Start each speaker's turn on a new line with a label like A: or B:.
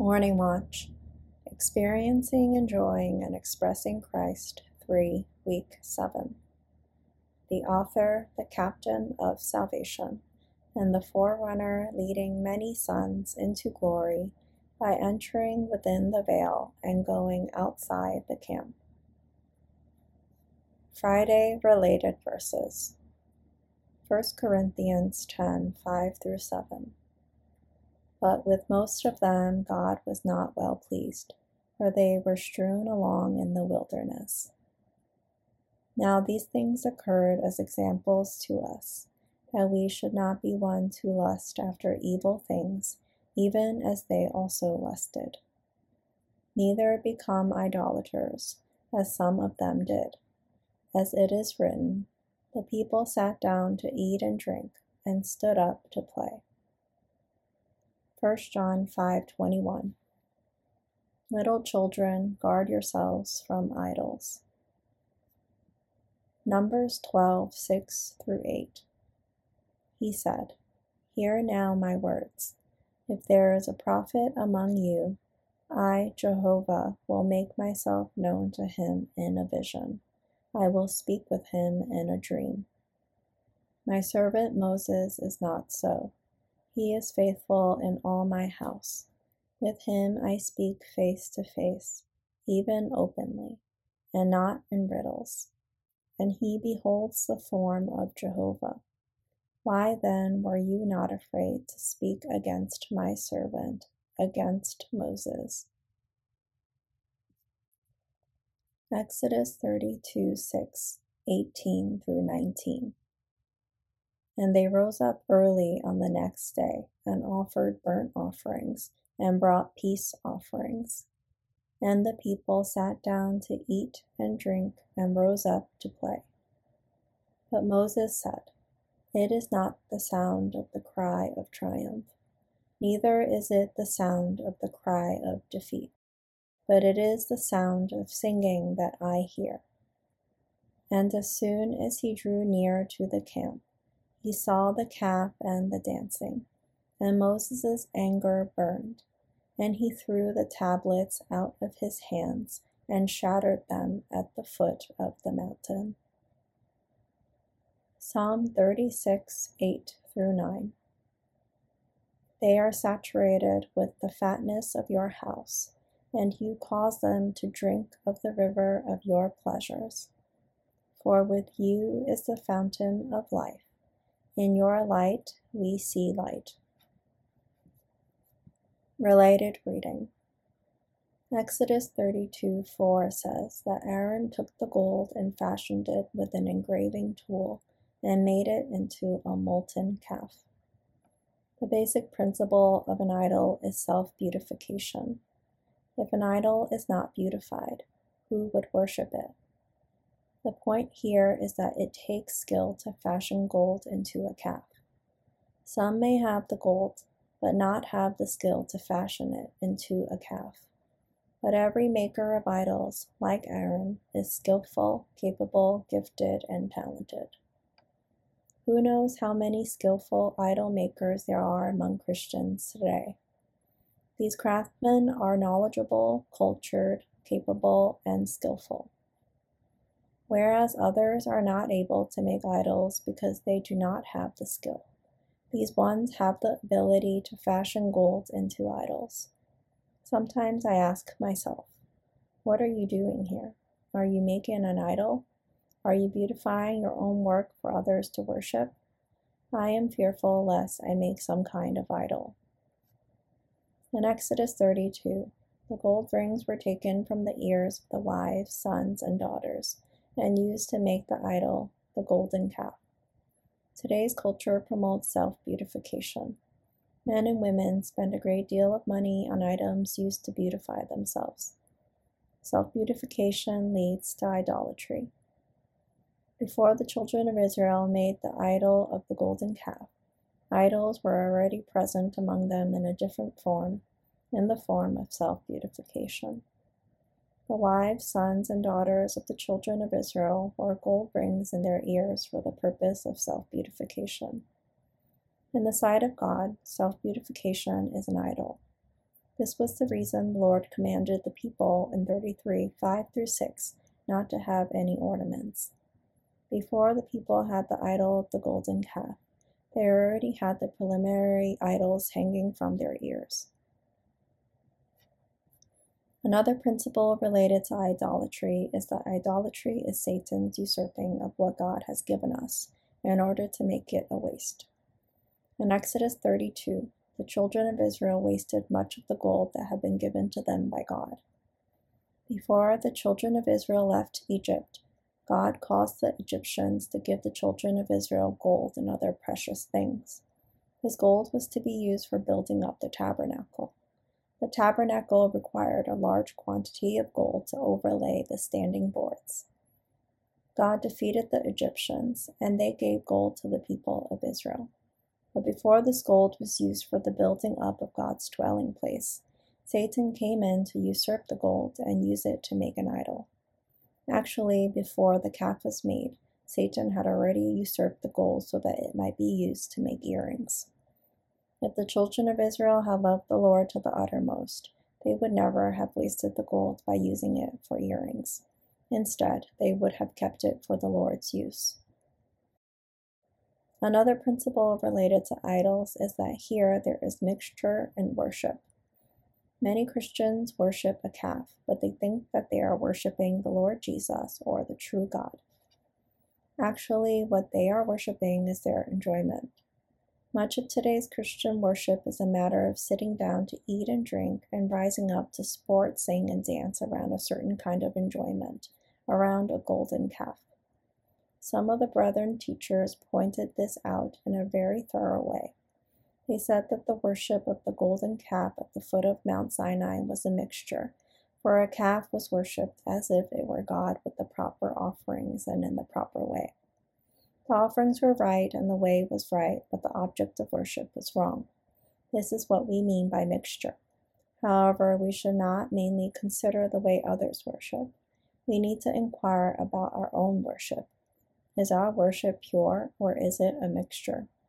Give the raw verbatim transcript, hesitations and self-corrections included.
A: Morning Watch, Experiencing, Enjoying, and Expressing Christ, three, Week seven. The author, the captain of salvation, and the forerunner leading many sons into glory by entering within the veil and going outside the camp. Friday related verses. First Corinthians ten, five through seven. But with most of them God was not well pleased, for they were strewn along in the wilderness. Now these things occurred as examples to us, that we should not be ones who lust after evil things, even as they also lusted. Neither become idolaters, as some of them did. As it is written, the people sat down to eat and drink, and stood up to play. First John five twenty-one. Little children, guard yourselves from idols. Numbers twelve, six through eight. He said, Hear now my words. If there is a prophet among you, I, Jehovah, will make myself known to him in a vision. I will speak with him in a dream. My servant Moses is not so. He is faithful in all my house. With him I speak face to face, even openly, and not in riddles. And he beholds the form of Jehovah. Why then were you not afraid to speak against my servant, against Moses? Exodus thirty-two, six, eighteen through nineteen. And they rose up early on the next day, and offered burnt offerings, and brought peace offerings. And the people sat down to eat and drink, and rose up to play. But Moses said, It is not the sound of the cry of triumph, neither is it the sound of the cry of defeat, but it is the sound of singing that I hear. And as soon as he drew near to the camp, he saw the calf and the dancing, and Moses' anger burned, and he threw the tablets out of his hands and shattered them at the foot of the mountain. Psalm thirty-six, eight through nine. They are saturated with the fatness of your house, and you cause them to drink of the river of your pleasures. For with you is the fountain of life. In your light we see light. Related reading. Exodus thirty-two, four says that Aaron took the gold and fashioned it with an engraving tool and made it into a molten calf. The basic principle of an idol is self-beautification. If an idol is not beautified, who would worship it? The point here is that it takes skill to fashion gold into a calf. Some may have the gold, but not have the skill to fashion it into a calf. But every maker of idols, like Aaron, is skillful, capable, gifted, and talented. Who knows how many skillful idol makers there are among Christians today? These craftsmen are knowledgeable, cultured, capable, and skillful. Whereas others are not able to make idols because they do not have the skill. These ones have the ability to fashion gold into idols. Sometimes I ask myself, what are you doing here? Are you making an idol? Are you beautifying your own work for others to worship? I am fearful lest I make some kind of idol. In Exodus thirty-two, the gold rings were taken from the ears of the wives, sons, and daughters, and used to make the idol, the golden calf. Today's culture promotes self-beautification. Men and women spend a great deal of money on items used to beautify themselves. Self-beautification leads to idolatry. Before the children of Israel made the idol of the golden calf, idols were already present among them in a different form, in the form of self-beautification. The wives, sons, and daughters of the children of Israel wore gold rings in their ears for the purpose of self-beautification. In the sight of God, self-beautification is an idol. This was the reason the Lord commanded the people in thirty-three, five through six, not to have any ornaments. Before the people had the idol of the golden calf, they already had the preliminary idols hanging from their ears. Another principle related to idolatry is that idolatry is Satan's usurping of what God has given us in order to make it a waste. In Exodus thirty-two, the children of Israel wasted much of the gold that had been given to them by God. Before the children of Israel left Egypt, God caused the Egyptians to give the children of Israel gold and other precious things. This gold was to be used for building up the tabernacle. The tabernacle required a large quantity of gold to overlay the standing boards. God defeated the Egyptians, and they gave gold to the people of Israel. But before this gold was used for the building up of God's dwelling place, Satan came in to usurp the gold and use it to make an idol. Actually, before the calf was made, Satan had already usurped the gold so that it might be used to make earrings. If the children of Israel had loved the Lord to the uttermost, they would never have wasted the gold by using it for earrings. Instead, they would have kept it for the Lord's use. Another principle related to idols is that here there is mixture in worship. Many Christians worship a calf, but they think that they are worshiping the Lord Jesus or the true God. Actually, what they are worshiping is their enjoyment. Much of today's Christian worship is a matter of sitting down to eat and drink and rising up to sport, sing, and dance around a certain kind of enjoyment, around a golden calf. Some of the brethren teachers pointed this out in a very thorough way. They said that the worship of the golden calf at the foot of Mount Sinai was a mixture, for a calf was worshipped as if it were God with the proper offerings and in the proper way. The offerings were right and the way was right, but the object of worship was wrong. This is what we mean by mixture. However, we should not mainly consider the way others worship. We need to inquire about our own worship. Is our worship pure, or is it a mixture?